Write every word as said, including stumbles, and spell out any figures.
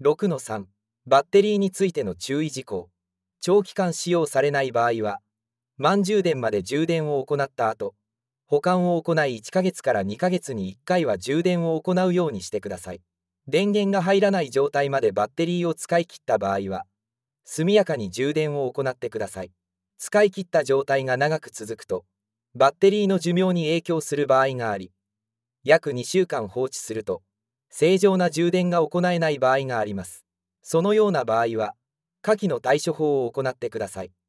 ろくのさん バッテリーについての注意事項。長期間使用されない場合は、満充電まで充電を行った後、保管を行いいっかげつからにかげつにいっかいは充電を行うようにしてください。電源が入らない状態までバッテリーを使い切った場合は、速やかに充電を行ってください。使い切った状態が長く続くと、バッテリーの寿命に影響する場合があり、約にしゅうかん放置すると、正常な充電が行えない場合があります。そのような場合は、下記の対処法を行ってください。